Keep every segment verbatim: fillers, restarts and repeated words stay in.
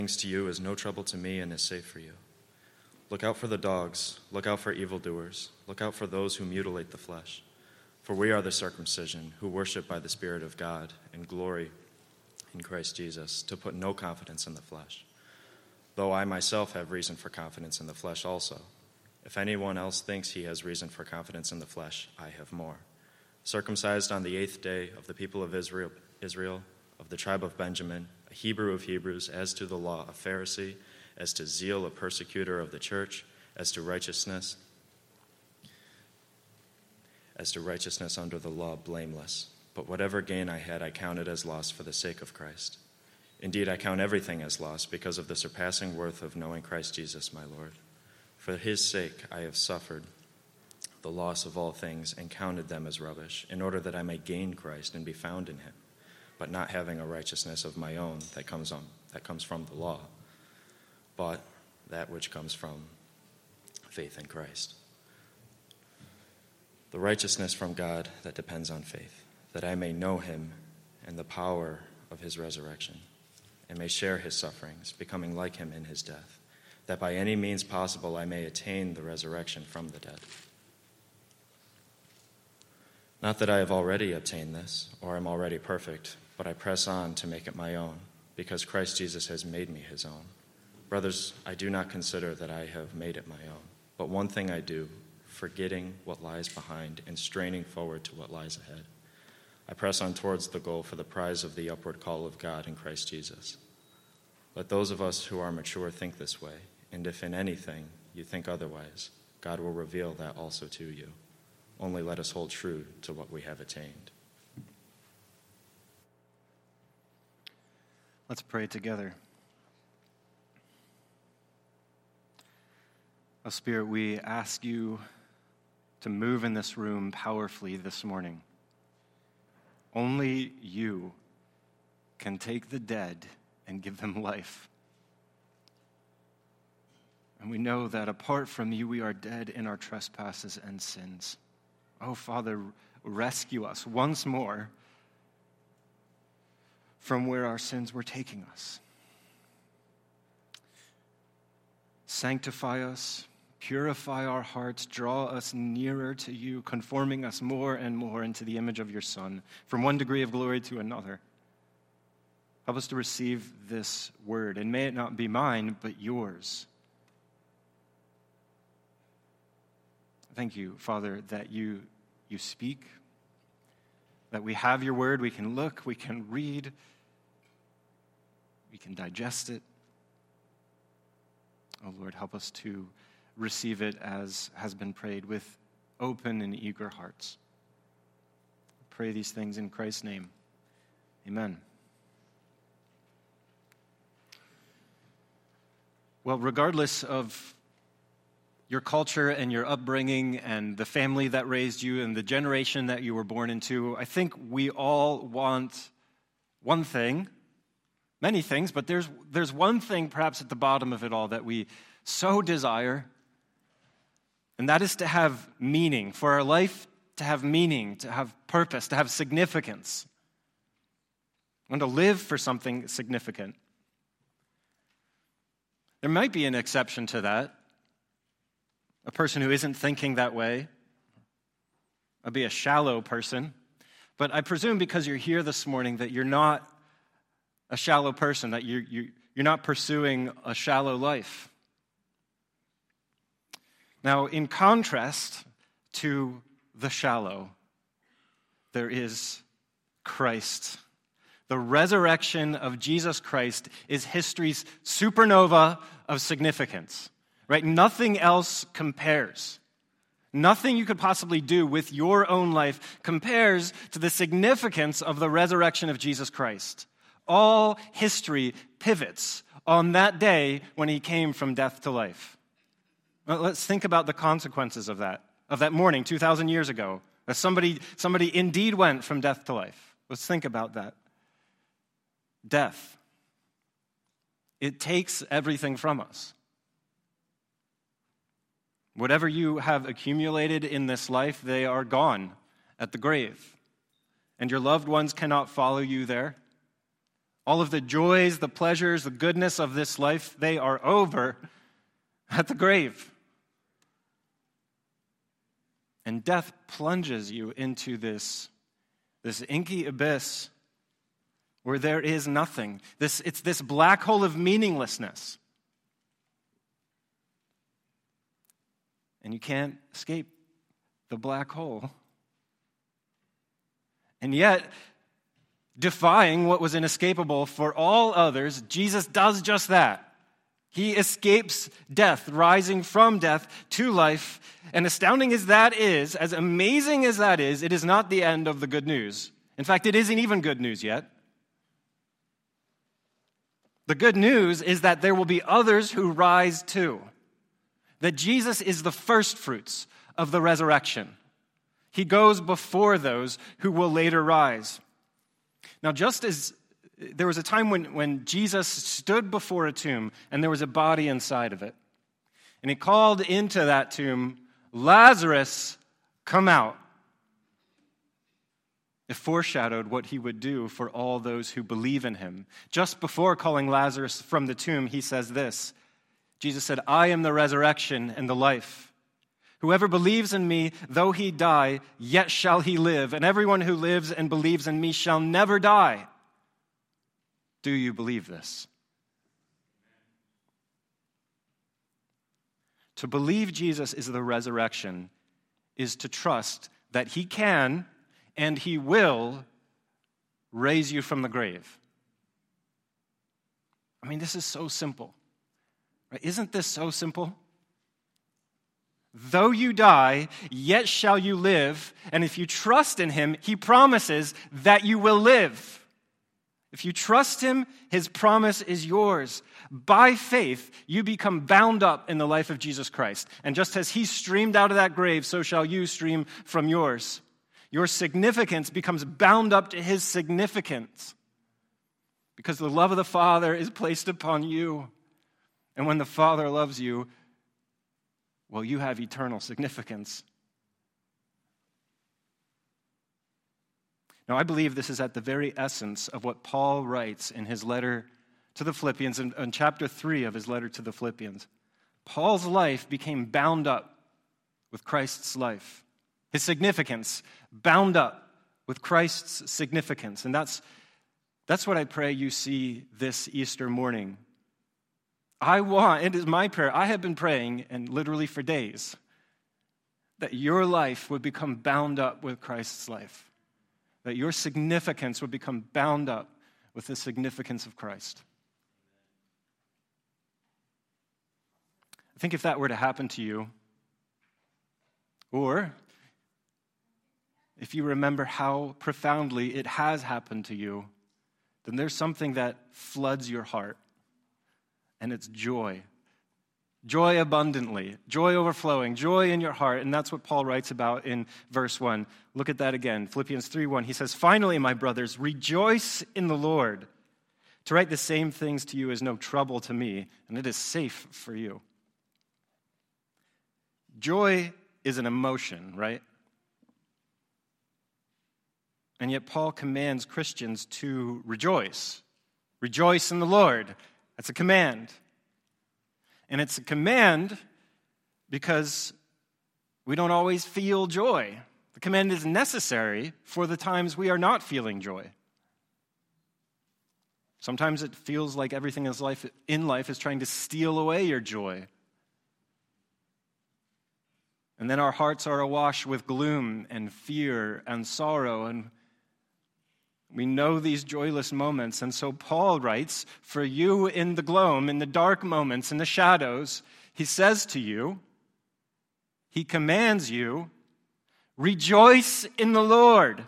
Things to you is no trouble to me and is safe for you. Look out for the dogs, look out for evildoers, look out for those who mutilate the flesh. For we are the circumcision, who worship by the Spirit of God and glory in Christ Jesus, to put no confidence in the flesh. Though I myself have reason for confidence in the flesh also. If anyone else thinks he has reason for confidence in the flesh, I have more. Circumcised on the eighth day of the people of Israel, Israel, of the tribe of Benjamin, a Hebrew of Hebrews, as to the law, a Pharisee, as to zeal, a persecutor of the church, as to righteousness, as to righteousness under the law, blameless. But whatever gain I had, I counted as loss for the sake of Christ. Indeed, I count everything as loss because of the surpassing worth of knowing Christ Jesus, my Lord. For his sake I have suffered the loss of all things and counted them as rubbish, in order that I may gain Christ and be found in him, but not having a righteousness of my own that comes on that comes from the law, but that which comes from faith in Christ. The righteousness from God that depends on faith, that I may know him and the power of his resurrection, and may share his sufferings, becoming like him in his death, that by any means possible I may attain the resurrection from the dead. Not that I have already obtained this, or am already perfect, but I press on to make it my own, because Christ Jesus has made me his own. Brothers, I do not consider that I have made it my own, but one thing I do, forgetting what lies behind and straining forward to what lies ahead. I press on towards the goal for the prize of the upward call of God in Christ Jesus. Let those of us who are mature think this way, and if in anything you think otherwise, God will reveal that also to you. Only let us hold true to what we have attained. Let's pray together. Oh, Spirit, we ask you to move in this room powerfully this morning. Only you can take the dead and give them life. And we know that apart from you, we are dead in our trespasses and sins. Oh, Father, rescue us once more from where our sins were taking us. Sanctify us, purify our hearts, draw us nearer to you, conforming us more and more into the image of your Son, from one degree of glory to another. Help us to receive this word, and may it not be mine, but yours. Thank you, Father, that you, you speak, that we have your word, we can look, we can read, we can digest it. Oh, Lord, help us to receive it as has been prayed with open and eager hearts. I pray these things in Christ's name. Amen. Well, regardless of your culture and your upbringing and the family that raised you and the generation that you were born into, I think we all want one thing, many things, but there's there's one thing perhaps at the bottom of it all that we so desire, and that is to have meaning, for our life to have meaning, to have purpose, to have significance, and to live for something significant. There might be an exception to that. A person who isn't thinking that way. I'd be a shallow person. But I presume because you're here this morning that you're not a shallow person, that you're, you, you're not pursuing a shallow life. Now, in contrast to the shallow, there is Christ. The resurrection of Jesus Christ is history's supernova of significance. Right? Nothing else compares. Nothing you could possibly do with your own life compares to the significance of the resurrection of Jesus Christ. All history pivots on that day when he came from death to life. Well, let's think about the consequences of that, of that morning two thousand years ago. That somebody, somebody indeed went from death to life. Let's think about that. Death. It takes everything from us. Whatever you have accumulated in this life, they are gone at the grave. And your loved ones cannot follow you there. All of the joys, the pleasures, the goodness of this life, they are over at the grave. And death plunges you into this, this inky abyss where there is nothing. This, it's this black hole of meaninglessness. And you can't escape the black hole. And yet, defying what was inescapable for all others, Jesus does just that. He escapes death, rising from death to life. And astounding as that is, as amazing as that is, it is not the end of the good news. In fact, it isn't even good news yet. The good news is that there will be others who rise too. That Jesus is the first fruits of the resurrection. He goes before those who will later rise. Now, just as there was a time when, when Jesus stood before a tomb and there was a body inside of it, and he called into that tomb, "Lazarus, come out." It foreshadowed what he would do for all those who believe in him. Just before calling Lazarus from the tomb, he says this. Jesus said, "I am the resurrection and the life. Whoever believes in me, though he die, yet shall he live. And everyone who lives and believes in me shall never die." Do you believe this? To believe Jesus is the resurrection is to trust that he can and he will raise you from the grave. I mean, this is so simple. Right? Isn't this so simple? Though you die, yet shall you live. And if you trust in him, he promises that you will live. If you trust him, his promise is yours. By faith, you become bound up in the life of Jesus Christ. And just as he streamed out of that grave, so shall you stream from yours. Your significance becomes bound up to his significance. Because the love of the Father is placed upon you. And when the Father loves you, well, you have eternal significance. Now, I believe this is at the very essence of what Paul writes in his letter to the Philippians, in, in chapter three of his letter to the Philippians. Paul's life became bound up with Christ's life. His significance bound up with Christ's significance. And that's, that's what I pray you see this Easter morning. I want, it is my prayer, I have been praying, and literally for days, that your life would become bound up with Christ's life. That your significance would become bound up with the significance of Christ. I think if that were to happen to you, or if you remember how profoundly it has happened to you, then there's something that floods your heart. And it's joy. Joy abundantly, joy overflowing, joy in your heart. And that's what Paul writes about in verse one. Look at that again. Philippians three one. He says, "Finally, my brothers, rejoice in the Lord. To write the same things to you is no trouble to me, and it is safe for you." Joy is an emotion, right? And yet Paul commands Christians to rejoice. Rejoice in the Lord. That's a command. And it's a command because we don't always feel joy. The command is necessary for the times we are not feeling joy. Sometimes it feels like everything in life, in life is trying to steal away your joy. And then our hearts are awash with gloom and fear and sorrow, and we know these joyless moments. And so Paul writes, for you in the gloom, in the dark moments, in the shadows, he says to you, he commands you, rejoice in the Lord.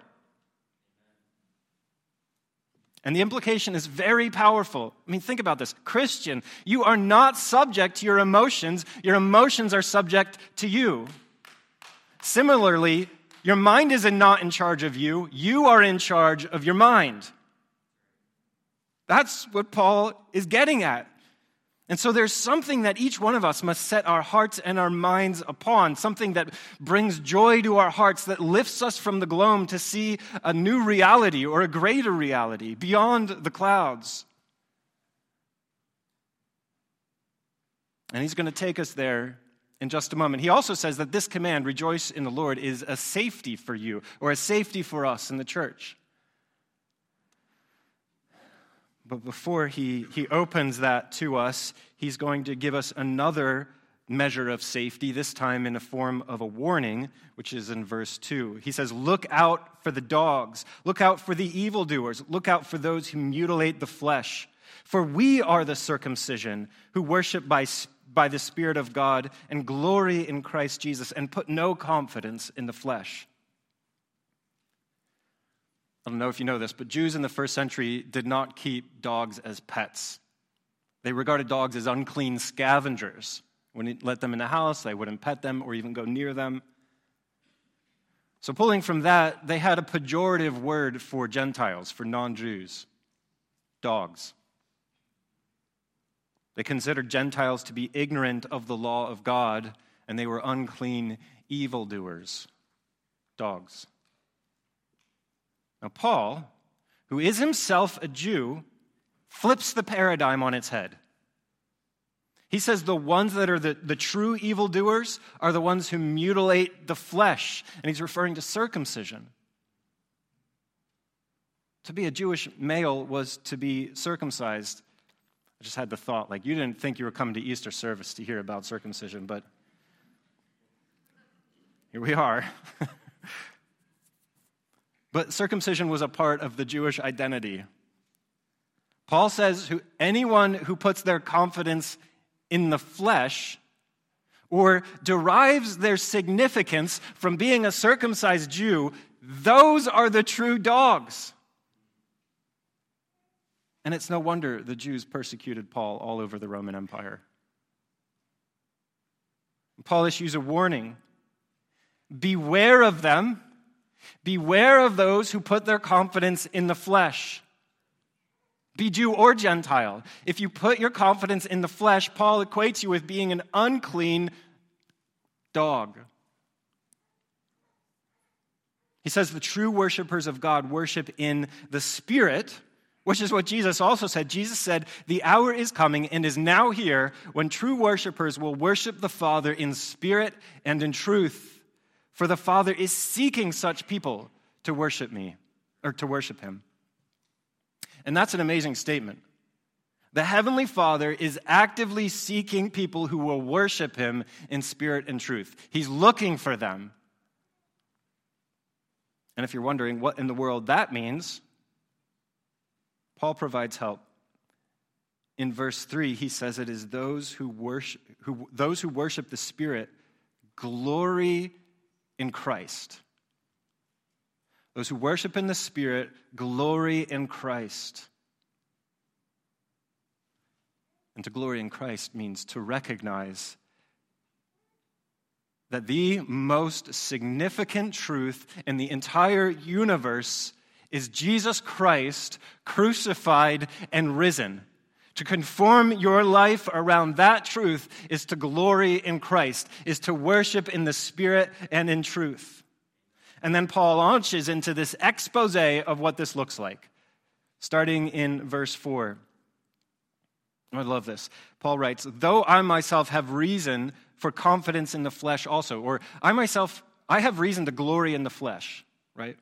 And the implication is very powerful. I mean, think about this. Christian, you are not subject to your emotions. Your emotions are subject to you. Similarly, your mind is not in charge of you. You are in charge of your mind. That's what Paul is getting at. And so there's something that each one of us must set our hearts and our minds upon, something that brings joy to our hearts, that lifts us from the gloom to see a new reality or a greater reality beyond the clouds. And he's going to take us there in just a moment. He also says that this command, rejoice in the Lord, is a safety for you, or a safety for us in the church. But before he, he opens that to us, he's going to give us another measure of safety, this time in the form of a warning, which is in verse two. He says, look out for the dogs, look out for the evildoers, look out for those who mutilate the flesh. For we are the circumcision who worship by, by the Spirit of God and glory in Christ Jesus and put no confidence in the flesh. I don't know if you know this, but Jews in the first century did not keep dogs as pets. They regarded dogs as unclean scavengers. Wouldn't let them in the house, they wouldn't pet them or even go near them. So pulling from that, they had a pejorative word for Gentiles, for non-Jews: dogs. They considered Gentiles to be ignorant of the law of God, and they were unclean evildoers, dogs. Now, Paul, who is himself a Jew, flips the paradigm on its head. He says the ones that are the, the true evildoers are the ones who mutilate the flesh, and he's referring to circumcision. To be a Jewish male was to be circumcised. I just had the thought, like, you didn't think you were coming to Easter service to hear about circumcision, but here we are. But circumcision was a part of the Jewish identity. Paul says who, anyone who puts their confidence in the flesh or derives their significance from being a circumcised Jew, those are the true dogs. And it's no wonder the Jews persecuted Paul all over the Roman Empire. Paul issues a warning. Beware of them. Beware of those who put their confidence in the flesh. Be Jew or Gentile. If you put your confidence in the flesh, Paul equates you with being an unclean dog. He says the true worshipers of God worship in the Spirit, which is what Jesus also said. Jesus said, the hour is coming and is now here when true worshipers will worship the Father in spirit and in truth. For the Father is seeking such people to worship me, or to worship him. And that's an amazing statement. The Heavenly Father is actively seeking people who will worship him in spirit and truth. He's looking for them. And if you're wondering what in the world that means, Paul provides help. In verse three, he says it is those who worship, who, those who worship the Spirit glory in Christ. Those who worship in the Spirit glory in Christ. And to glory in Christ means to recognize that the most significant truth in the entire universe is Jesus Christ crucified and risen. To conform your life around that truth is to glory in Christ, is to worship in the Spirit and in truth. And then Paul launches into this expose of what this looks like, starting in verse four. I love this. Paul writes, though I myself have reason for confidence in the flesh also, or I myself, I have reason to glory in the flesh, right?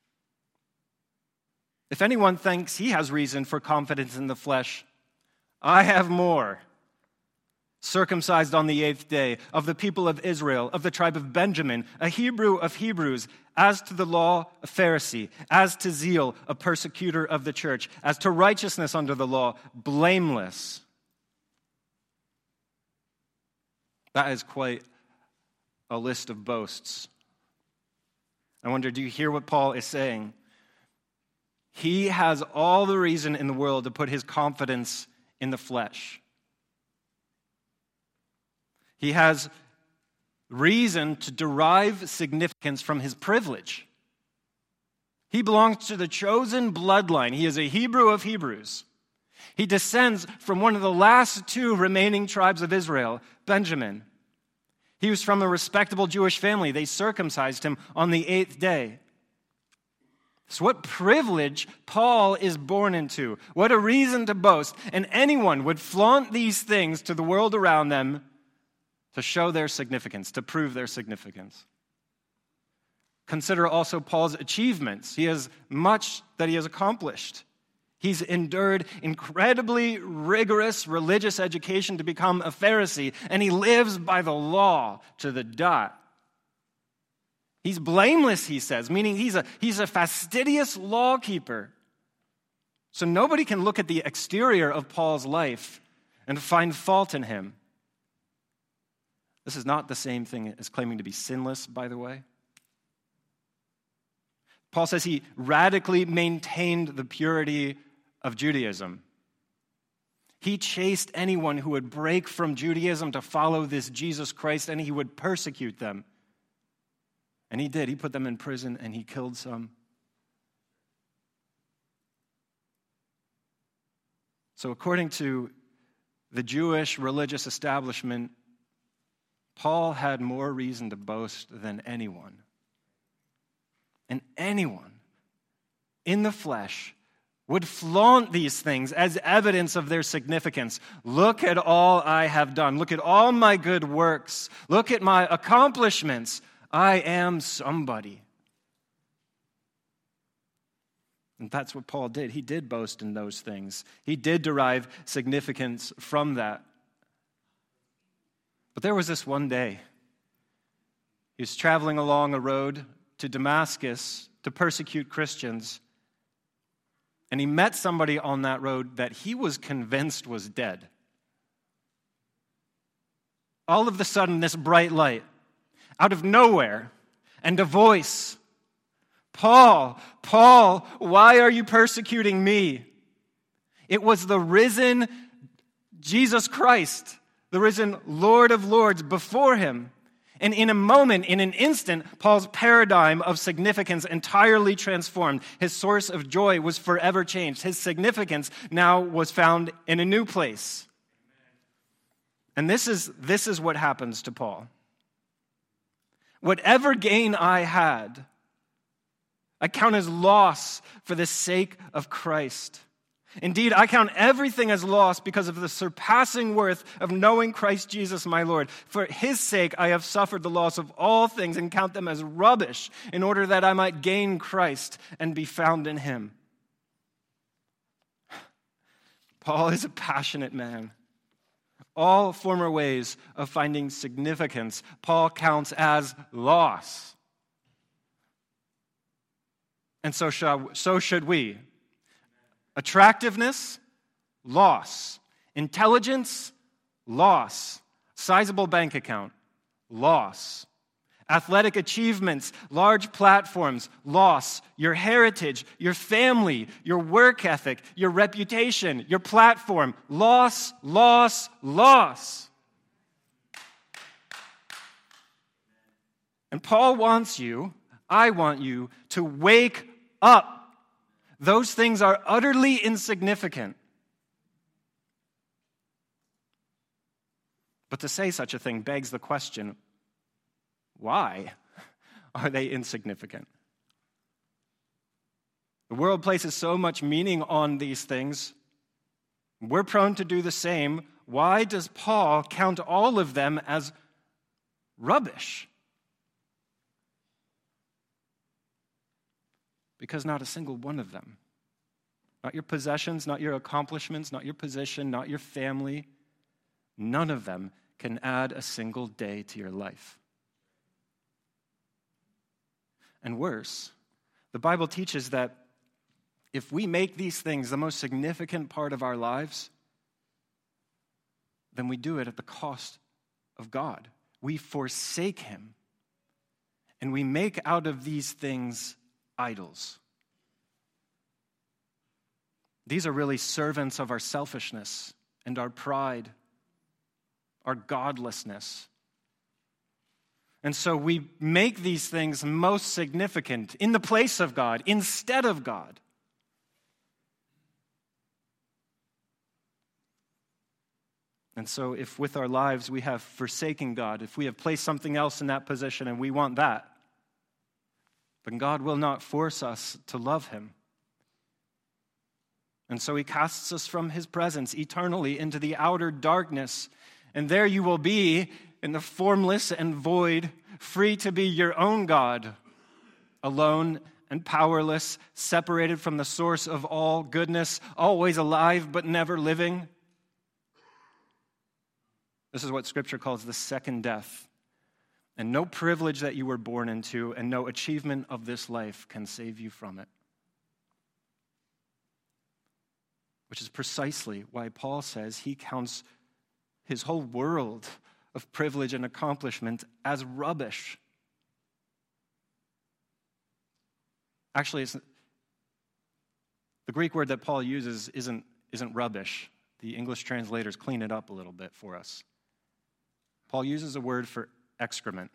If anyone thinks he has reason for confidence in the flesh, I have more. Circumcised on the eighth day, of the people of Israel, of the tribe of Benjamin, a Hebrew of Hebrews, as to the law, a Pharisee, as to zeal, a persecutor of the church, as to righteousness under the law, blameless. That is quite a list of boasts. I wonder, do you hear what Paul is saying? He has all the reason in the world to put his confidence in the flesh. He has reason to derive significance from his privilege. He belongs to the chosen bloodline. He is a Hebrew of Hebrews. He descends from one of the last two remaining tribes of Israel, Benjamin. He was from a respectable Jewish family. They circumcised him on the eighth day. So what privilege Paul is born into. What a reason to boast. And anyone would flaunt these things to the world around them to show their significance, to prove their significance. Consider also Paul's achievements. He has much that he has accomplished. He's endured incredibly rigorous religious education to become a Pharisee, and he lives by the law to the dot. He's blameless, he says, meaning he's a, he's a fastidious lawkeeper. So nobody can look at the exterior of Paul's life and find fault in him. This is not the same thing as claiming to be sinless, by the way. Paul says he radically maintained the purity of Judaism. He chased anyone who would break from Judaism to follow this Jesus Christ, and he would persecute them. And he did. He put them in prison, and he killed some. So according to the Jewish religious establishment, Paul had more reason to boast than anyone. And anyone in the flesh would flaunt these things as evidence of their significance. Look at all I have done. Look at all my good works. Look at my accomplishments. I am somebody. And that's what Paul did. He did boast in those things. He did derive significance from that. But there was this one day. He was traveling along a road to Damascus to persecute Christians. And he met somebody on that road that he was convinced was dead. All of a sudden, this bright light, out of nowhere, and a voice, Paul, Paul, why are you persecuting me? It was the risen Jesus Christ, the risen Lord of Lords before him. And in a moment, in an instant, Paul's paradigm of significance entirely transformed. His source of joy was forever changed. His significance now was found in a new place. And this is, this is what happens to Paul. Whatever gain I had, I count as loss for the sake of Christ. Indeed, I count everything as loss because of the surpassing worth of knowing Christ Jesus my Lord. For his sake I have suffered the loss of all things and count them as rubbish in order that I might gain Christ and be found in him. Paul is a passionate man. All former ways of finding significance, Paul counts as loss. And so shall, so should we. Attractiveness, loss. Intelligence, loss. Sizable bank account, loss. Athletic achievements, large platforms, loss. Your heritage, your family, your work ethic, your reputation, your platform, loss, loss, loss. And Paul wants you, I want you, to wake up. Those things are utterly insignificant. But to say such a thing begs the question, why are they insignificant? The world places so much meaning on these things. We're prone to do the same. Why does Paul count all of them as rubbish? Because not a single one of them, not your possessions, not your accomplishments, not your position, not your family, none of them can add a single day to your life. And worse, the Bible teaches that if we make these things the most significant part of our lives, then we do it at the cost of God. We forsake him, and we make out of these things idols. These are really servants of our selfishness and our pride, our godlessness. And so we make these things most significant in the place of God, instead of God. And so if with our lives we have forsaken God, if we have placed something else in that position and we want that, then God will not force us to love him. And so he casts us from his presence eternally into the outer darkness. And there you will be in the formless and void, free to be your own God, alone and powerless, separated from the source of all goodness, always alive but never living. This is what Scripture calls the second death. And no privilege that you were born into and no achievement of this life can save you from it. Which is precisely why Paul says he counts his whole world of privilege and accomplishment as rubbish. Actually, it's, the Greek word that Paul uses isn't, isn't rubbish. The English translators clean it up a little bit for us. Paul uses a word for excrement.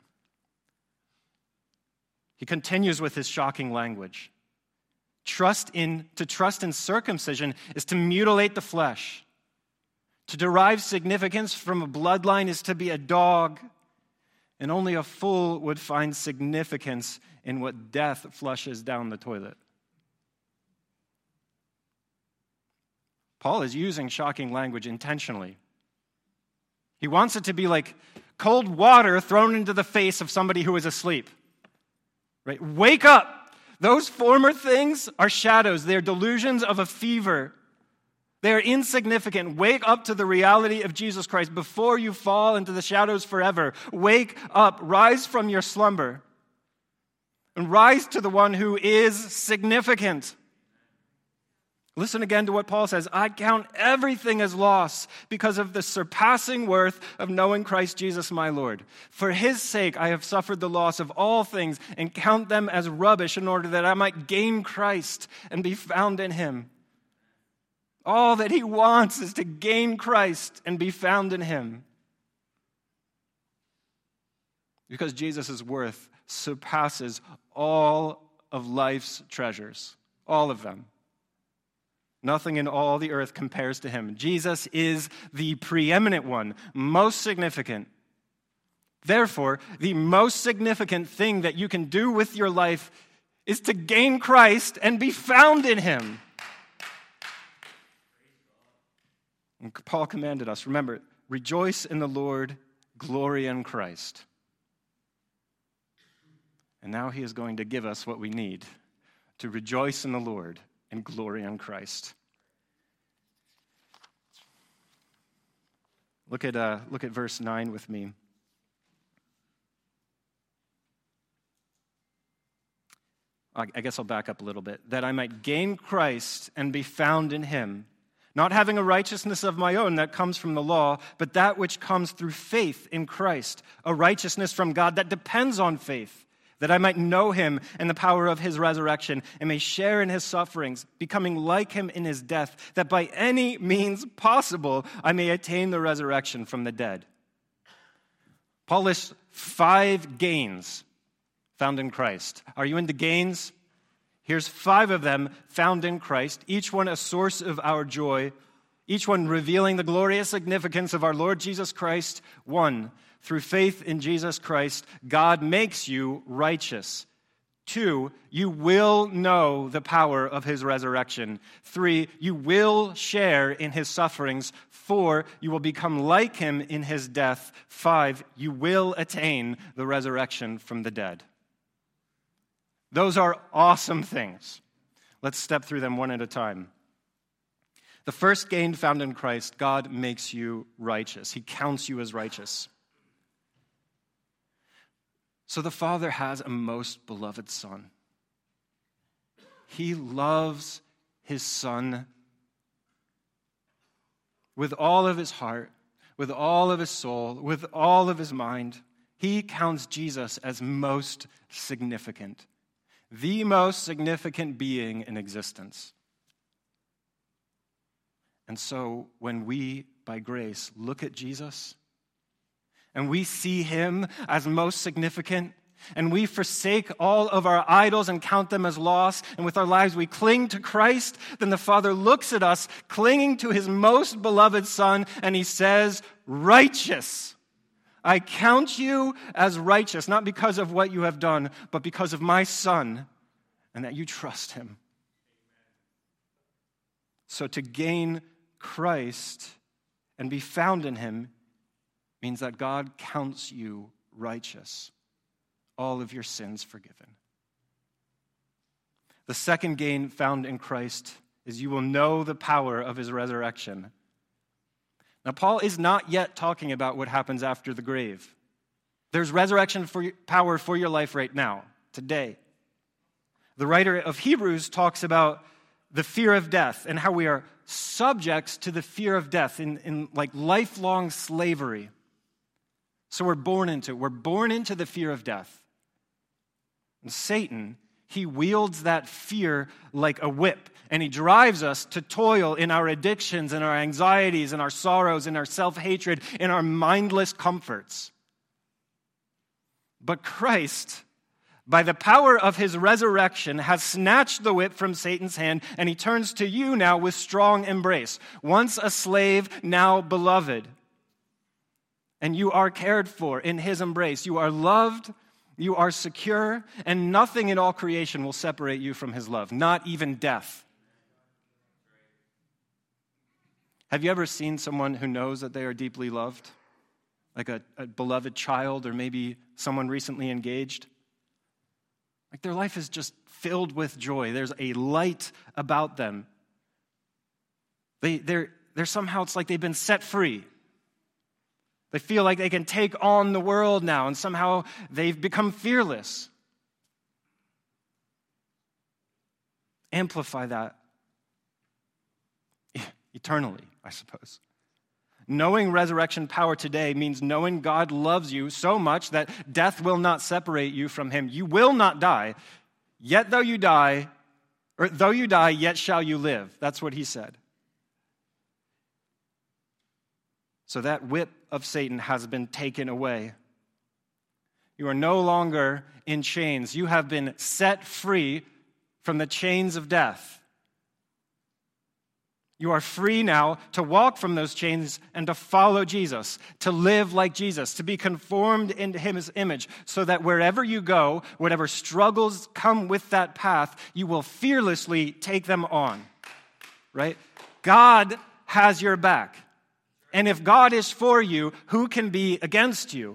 He continues with his shocking language. Trust in, to trust in circumcision is to mutilate the flesh. To derive significance from a bloodline is to be a dog. And only a fool would find significance in what death flushes down the toilet. Paul is using shocking language intentionally. He wants it to be like cold water thrown into the face of somebody who is asleep. Right? Wake up! Those former things are shadows. They're delusions of a fever. They are insignificant. Wake up to the reality of Jesus Christ before you fall into the shadows forever. Wake up. Rise from your slumber. And rise to the one who is significant. Listen again to what Paul says. I count everything as loss because of the surpassing worth of knowing Christ Jesus my Lord. For his sake I have suffered the loss of all things and count them as rubbish in order that I might gain Christ and be found in him. All that he wants is to gain Christ and be found in him. Because Jesus' worth surpasses all of life's treasures. All of them. Nothing in all the earth compares to him. Jesus is the preeminent one, most significant. Therefore, the most significant thing that you can do with your life is to gain Christ and be found in him. And Paul commanded us, remember, rejoice in the Lord, glory in Christ. And now he is going to give us what we need to rejoice in the Lord and glory in Christ. Look at uh, look at verse nine with me. I, I guess I'll back up a little bit. That I might gain Christ and be found in him, not having a righteousness of my own that comes from the law, but that which comes through faith in Christ, a righteousness from God that depends on faith, that I might know him and the power of his resurrection and may share in his sufferings, becoming like him in his death, that by any means possible I may attain the resurrection from the dead. Paul lists five gains found in Christ. Are you into gains? Here's five of them found in Christ, each one a source of our joy, each one revealing the glorious significance of our Lord Jesus Christ. One, through faith in Jesus Christ, God makes you righteous. Two, you will know the power of his resurrection. Three, you will share in his sufferings. Four, you will become like him in his death. Five, you will attain the resurrection from the dead. Those are awesome things. Let's step through them one at a time. The first gain found in Christ, God makes you righteous. He counts you as righteous. So the Father has a most beloved Son. He loves his Son with all of his heart, with all of his soul, with all of his mind. He counts Jesus as most significant, the most significant being in existence. And so when we, by grace, look at Jesus, and we see him as most significant, and we forsake all of our idols and count them as loss, and with our lives we cling to Christ, then the Father looks at us clinging to his most beloved Son, and he says, righteous. I count you as righteous, not because of what you have done, but because of my Son, and that you trust him. So to gain Christ and be found in him means that God counts you righteous, all of your sins forgiven. The second gain found in Christ is you will know the power of his resurrection. Now, Paul is not yet talking about what happens after the grave. There's resurrection for your, power for your life right now, today. The writer of Hebrews talks about the fear of death and how we are subjects to the fear of death in, in like lifelong slavery. So we're born into it. We're born into the fear of death. And Satan, he wields that fear like a whip, and he drives us to toil in our addictions and our anxieties and our sorrows and our self-hatred and our mindless comforts. But Christ, by the power of his resurrection, has snatched the whip from Satan's hand, and he turns to you now with strong embrace. Once a slave, now beloved. And you are cared for in his embrace. You are loved, you are secure, and nothing in all creation will separate you from his love, not even death. Have you ever seen someone who knows that they are deeply loved? Like a, a beloved child, or maybe someone recently engaged? Like their life is just filled with joy. There's a light about them. They, they're, they're somehow, it's like they've been set free. They feel like they can take on the world now, and somehow they've become fearless. Amplify that eternally, I suppose. Knowing resurrection power today means knowing God loves you so much that death will not separate you from him. You will not die, yet though you die, or though you die, yet shall you live. That's what he said. So that whip of Satan has been taken away. You are no longer in chains. You have been set free from the chains of death. You are free now to walk from those chains and to follow Jesus, to live like Jesus, to be conformed into his image, so that wherever you go, whatever struggles come with that path, you will fearlessly take them on, right? God has your back. And if God is for you, who can be against you?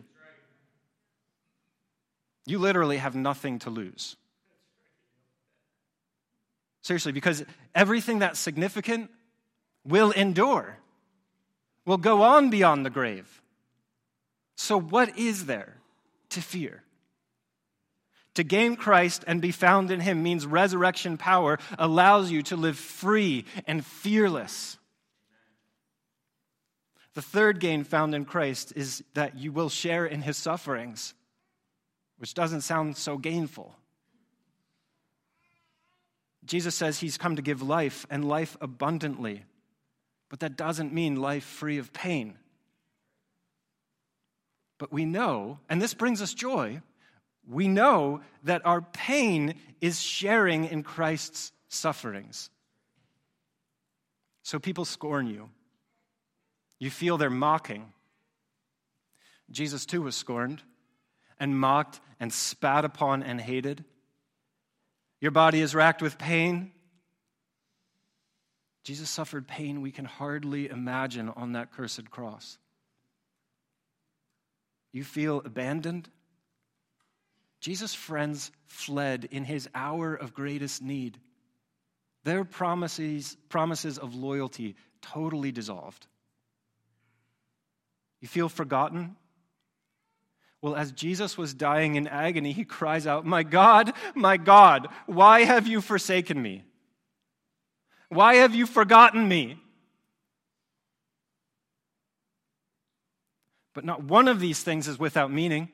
You literally have nothing to lose. Seriously, because everything that's significant will endure, will go on beyond the grave. So what is there to fear? To gain Christ and be found in him means resurrection power allows you to live free and fearless. The third gain found in Christ is that you will share in his sufferings, which doesn't sound so gainful. Jesus says he's come to give life and life abundantly, but that doesn't mean life free of pain. But we know, and this brings us joy, we know that our pain is sharing in Christ's sufferings. So people scorn you. You feel they're mocking. Jesus too was scorned and mocked and spat upon and hated. Your body is racked with pain. Jesus suffered pain we can hardly imagine on that cursed cross. You feel abandoned. Jesus' friends fled in his hour of greatest need. Their promises, promises of loyalty totally dissolved. You feel forgotten? Well, as Jesus was dying in agony, he cries out, "My God, my God, why have you forsaken me? Why have you forgotten me?" But not one of these things is without meaning.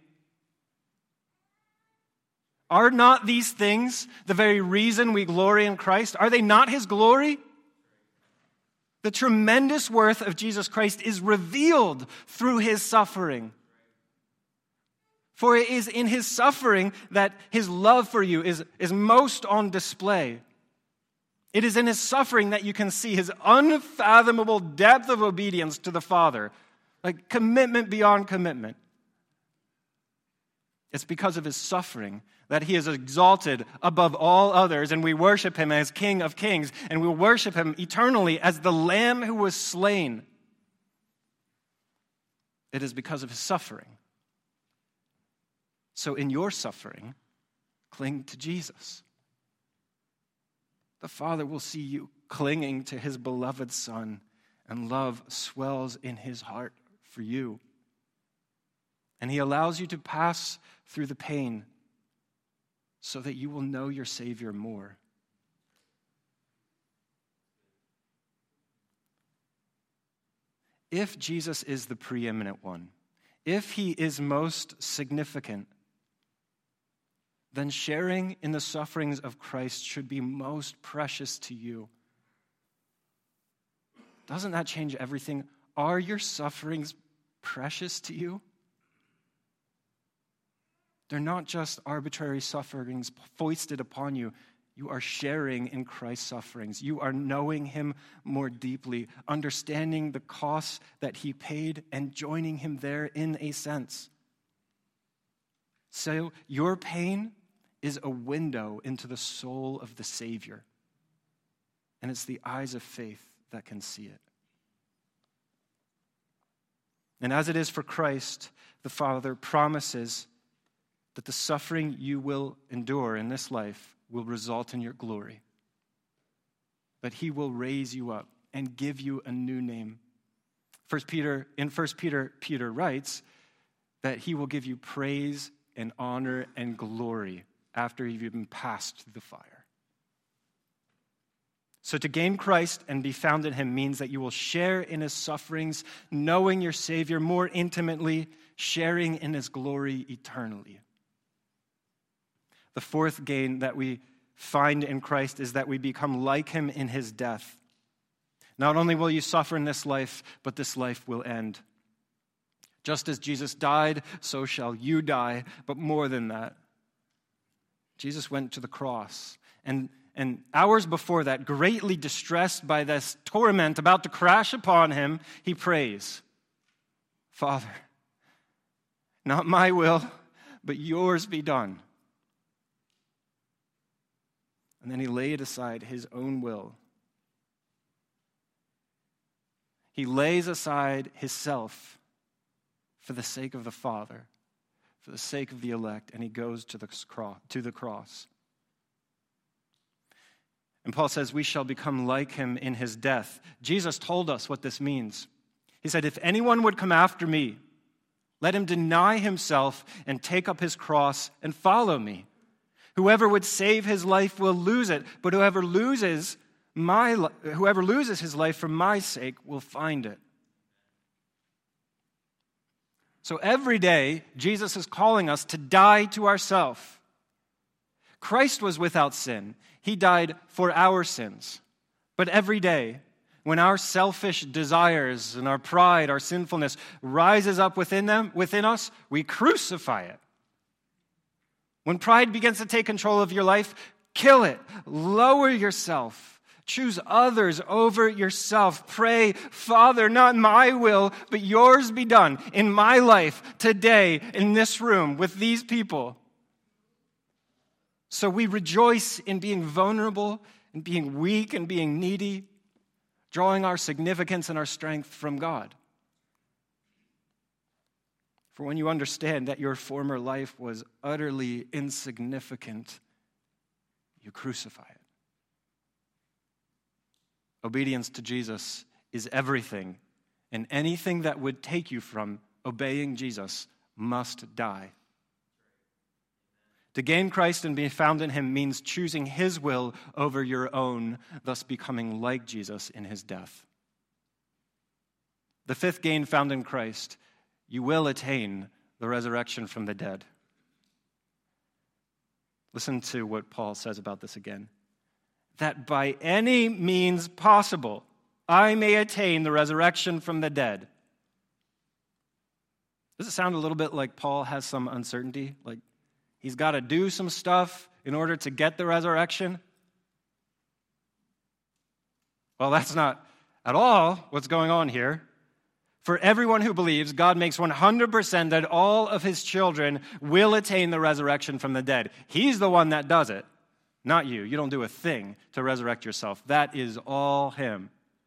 Are not these things the very reason we glory in Christ? Are they not his glory? The tremendous worth of Jesus Christ is revealed through his suffering. For it is in his suffering that his love for you is, is most on display. It is in his suffering that you can see his unfathomable depth of obedience to the Father, like commitment beyond commitment. It's because of his suffering that he is exalted above all others, and we worship him as King of Kings, and we worship him eternally as the Lamb who was slain. It is because of his suffering. So in your suffering, cling to Jesus. The Father will see you clinging to his beloved Son, and love swells in his heart for you. And he allows you to pass through the pain so that you will know your Savior more. If Jesus is the preeminent one, if he is most significant, then sharing in the sufferings of Christ should be most precious to you. Doesn't that change everything? Are your sufferings precious to you? They're not just arbitrary sufferings foisted upon you. You are sharing in Christ's sufferings. You are knowing him more deeply, understanding the costs that he paid, and joining him there in a sense. So your pain is a window into the soul of the Savior. And it's the eyes of faith that can see it. And as it is for Christ, the Father promises that the suffering you will endure in this life will result in your glory. That he will raise you up and give you a new name. First Peter, in First Peter, Peter writes that he will give you praise and honor and glory after you've been passed through the fire. So to gain Christ and be found in him means that you will share in his sufferings, knowing your Savior more intimately, sharing in his glory eternally. The fourth gain that we find in Christ is that we become like him in his death. Not only will you suffer in this life, but this life will end. Just as Jesus died, so shall you die, but more than that. Jesus went to the cross, and, and hours before that, greatly distressed by this torment about to crash upon him, he prays, Father, not my will, but yours be done. And then he laid aside his own will. He lays aside his self for the sake of the Father, for the sake of the elect, and he goes to the cross. To the cross. And Paul says, we shall become like him in his death. Jesus told us what this means. He said, if anyone would come after me, let him deny himself and take up his cross and follow me. Whoever would save his life will lose it, but whoever loses my whoever loses his life for my sake will find it. So every day, Jesus is calling us to die to ourselves. Christ was without sin. He died for our sins. But every day, when our selfish desires and our pride, our sinfulness rises up within them, within us, we crucify it. When pride begins to take control of your life, kill it. Lower yourself. Choose others over yourself. Pray, Father, not my will, but yours be done in my life today, in this room, with these people. So we rejoice in being vulnerable and being weak and being needy, drawing our significance and our strength from God. For when you understand that your former life was utterly insignificant, you crucify it. Obedience to Jesus is everything, and anything that would take you from obeying Jesus must die. To gain Christ and be found in him means choosing his will over your own, thus becoming like Jesus in his death. The fifth gain found in Christ, you will attain the resurrection from the dead. Listen to what Paul says about this again. That by any means possible, I may attain the resurrection from the dead. Does it sound a little bit like Paul has some uncertainty? Like he's got to do some stuff in order to get the resurrection? Well, that's not at all what's going on here. For everyone who believes, God makes one hundred percent that all of his children will attain the resurrection from the dead. He's the one that does it, not you. You don't do a thing to resurrect yourself. That is all him.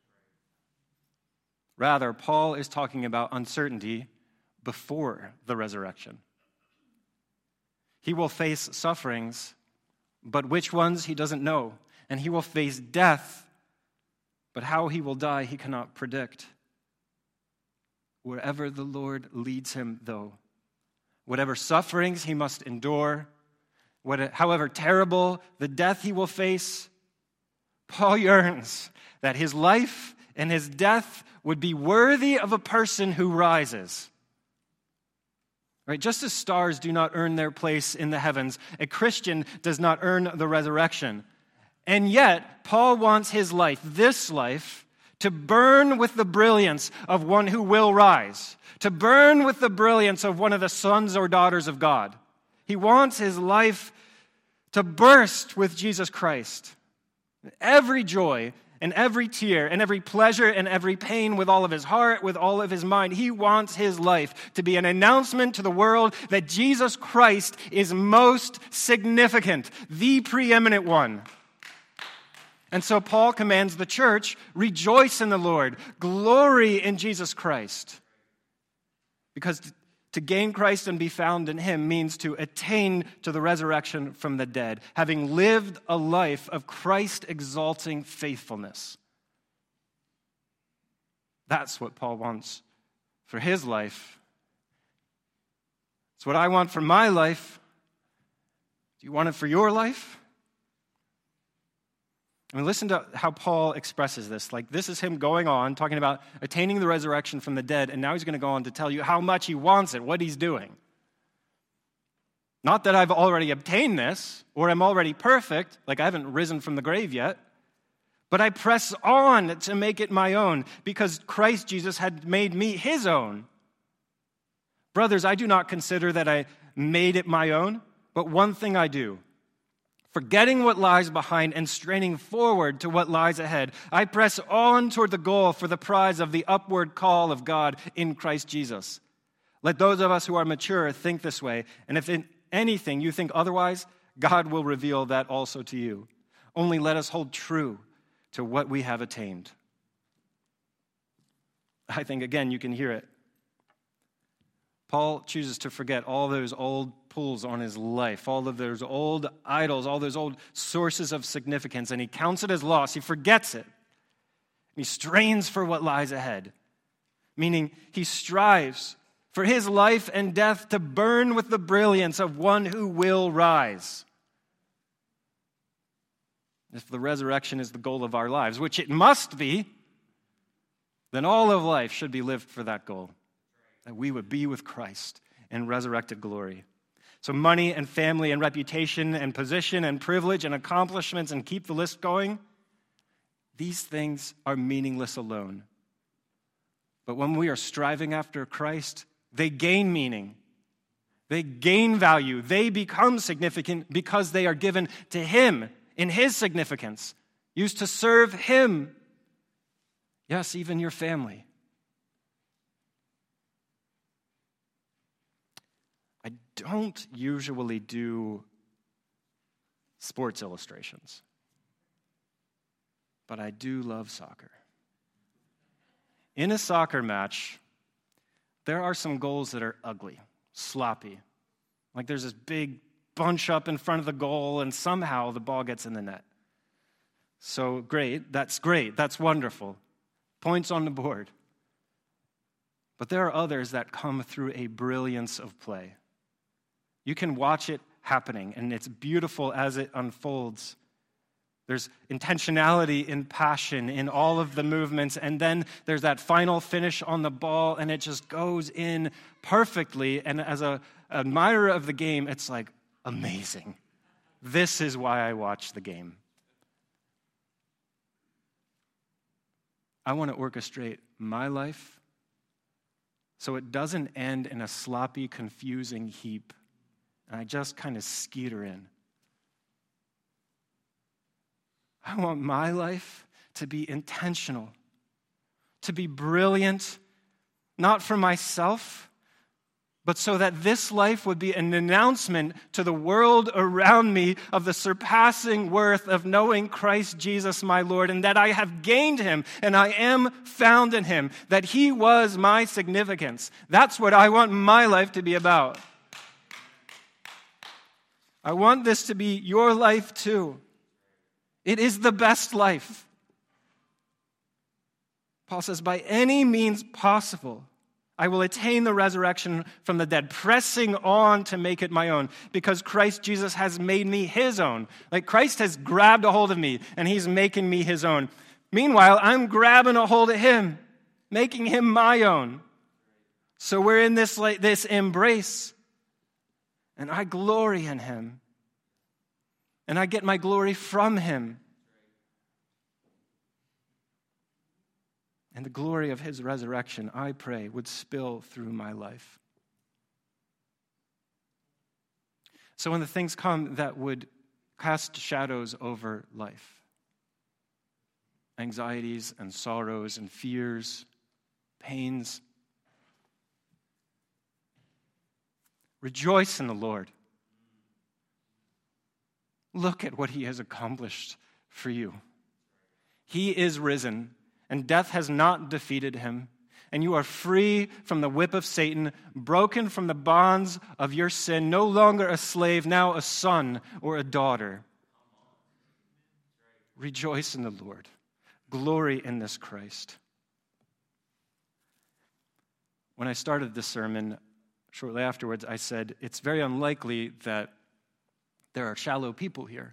Rather, Paul is talking about uncertainty before the resurrection. He will face sufferings, but which ones he doesn't know. And he will face death, but how he will die he cannot predict. Wherever the Lord leads him, though, whatever sufferings he must endure, what, however terrible the death he will face, Paul yearns that his life and his death would be worthy of a person who rises. Right? Just as stars do not earn their place in the heavens, a Christian does not earn the resurrection. And yet, Paul wants his life, this life, to burn with the brilliance of one who will rise, to burn with the brilliance of one of the sons or daughters of God. He wants his life to burst with Jesus Christ. Every joy and every tear and every pleasure and every pain with all of his heart, with all of his mind. He wants his life to be an announcement to the world that Jesus Christ is most significant, the preeminent one. And so Paul commands the church, rejoice in the Lord, glory in Jesus Christ. Because to gain Christ and be found in him means to attain to the resurrection from the dead, having lived a life of Christ-exalting faithfulness. That's what Paul wants for his life. It's what I want for my life. Do you want it for your life? I mean, listen to how Paul expresses this. Like, this is him going on, talking about attaining the resurrection from the dead, and now he's going to go on to tell you how much he wants it, what he's doing. Not that I've already obtained this, or I'm already perfect, like I haven't risen from the grave yet, but I press on to make it my own, because Christ Jesus had made me his own. Brothers, I do not consider that I made it my own, but one thing I do. Forgetting what lies behind and straining forward to what lies ahead, I press on toward the goal for the prize of the upward call of God in Christ Jesus. Let those of us who are mature think this way, and if in anything you think otherwise, God will reveal that also to you. Only let us hold true to what we have attained. I think, again, you can hear it. Paul chooses to forget all those old pulls on his life, all of those old idols, all those old sources of significance, and he counts it as loss. He forgets it. He strains for what lies ahead, meaning he strives for his life and death to burn with the brilliance of one who will rise. If the resurrection is the goal of our lives, which it must be, then all of life should be lived for that goal. That we would be with Christ in resurrected glory. So money and family and reputation and position and privilege and accomplishments, and keep the list going, these things are meaningless alone. But when we are striving after Christ, they gain meaning. They gain value. They become significant because they are given to him in his significance, used to serve him. Yes, even your family. I don't usually do sports illustrations, but I do love soccer. In a soccer match, there are some goals that are ugly, sloppy. Like there's this big bunch up in front of the goal, and somehow the ball gets in the net. So great, that's great, that's wonderful. Points on the board. But there are others that come through a brilliance of play. You can watch it happening, and it's beautiful as it unfolds. There's intentionality in passion in all of the movements, and then there's that final finish on the ball, and it just goes in perfectly. And as an admirer of the game, it's like, amazing. This is why I watch the game. I want to orchestrate my life so it doesn't end in a sloppy, confusing heap, and I just kind of skeeter in. I want my life to be intentional, to be brilliant, not for myself, but so that this life would be an announcement to the world around me of the surpassing worth of knowing Christ Jesus my Lord, and that I have gained him and I am found in him, that he was my significance. That's what I want my life to be about. I want this to be your life too. It is the best life. Paul says, by any means possible, I will attain the resurrection from the dead, pressing on to make it my own, because Christ Jesus has made me his own. Like Christ has grabbed a hold of me, and he's making me his own. Meanwhile, I'm grabbing a hold of him, making him my own. So we're in this, like, this embrace, and I glory in him, and I get my glory from him. And the glory of his resurrection, I pray, would spill through my life. So when the things come that would cast shadows over life, anxieties and sorrows and fears, pains, rejoice in the Lord. Look at what he has accomplished for you. He is risen, and death has not defeated him. And you are free from the whip of Satan, broken from the bonds of your sin, no longer a slave, now a son or a daughter. Rejoice in the Lord. Glory in this Christ. When I started this sermon, shortly afterwards, I said, it's very unlikely that there are shallow people here.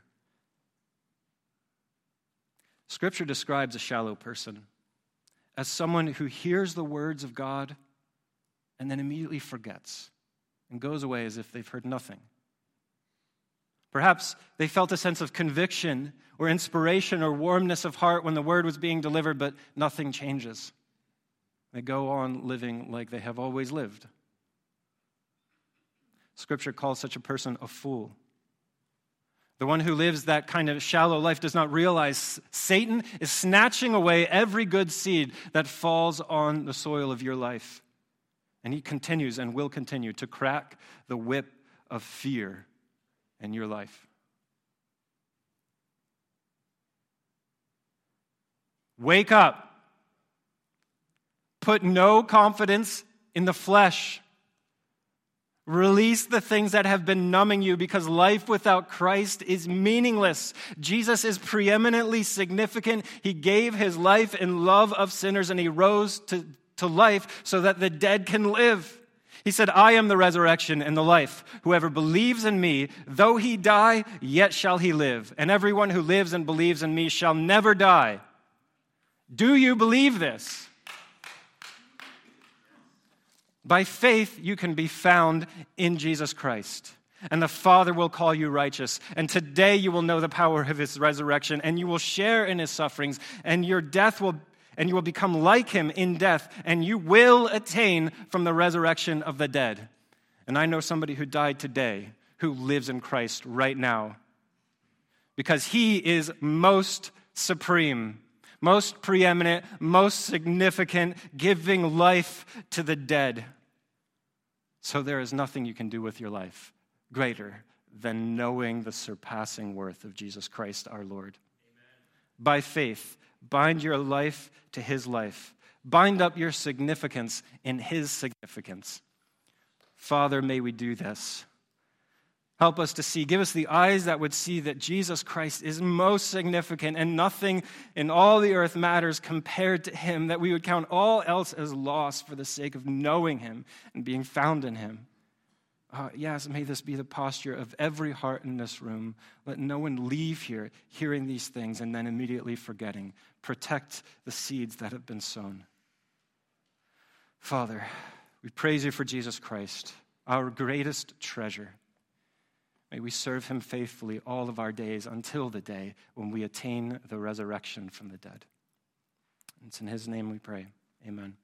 Scripture describes a shallow person as someone who hears the words of God and then immediately forgets and goes away as if they've heard nothing. Perhaps they felt a sense of conviction or inspiration or warmness of heart when the word was being delivered, but nothing changes. They go on living like they have always lived. Scripture calls such a person a fool. The one who lives that kind of shallow life does not realize Satan is snatching away every good seed that falls on the soil of your life. And he continues and will continue to crack the whip of fear in your life. Wake up. Put no confidence in the flesh. Release the things that have been numbing you, because life without Christ is meaningless. Jesus is preeminently significant. He gave his life in love of sinners, and he rose to, to life so that the dead can live. He said, I am the resurrection and the life. Whoever believes in me, though he die, yet shall he live. And everyone who lives and believes in me shall never die. Do you believe this? By faith, you can be found in Jesus Christ, and the Father will call you righteous. And today you will know the power of his resurrection, and you will share in his sufferings, and your death will, and you will become like him in death, and you will attain from the resurrection of the dead. And I know somebody who died today who lives in Christ right now, because he is most supreme, most preeminent, most significant, giving life to the dead. So there is nothing you can do with your life greater than knowing the surpassing worth of Jesus Christ our Lord. Amen. By faith, bind your life to his life. Bind up your significance in his significance. Father, may we do this. Help us to see. Give us the eyes that would see that Jesus Christ is most significant and nothing in all the earth matters compared to him, that we would count all else as loss for the sake of knowing him and being found in him. Uh, yes, may this be the posture of every heart in this room. Let no one leave here hearing these things and then immediately forgetting. Protect the seeds that have been sown. Father, we praise you for Jesus Christ, our greatest treasure. May we serve him faithfully all of our days until the day when we attain the resurrection from the dead. It's in his name we pray. Amen.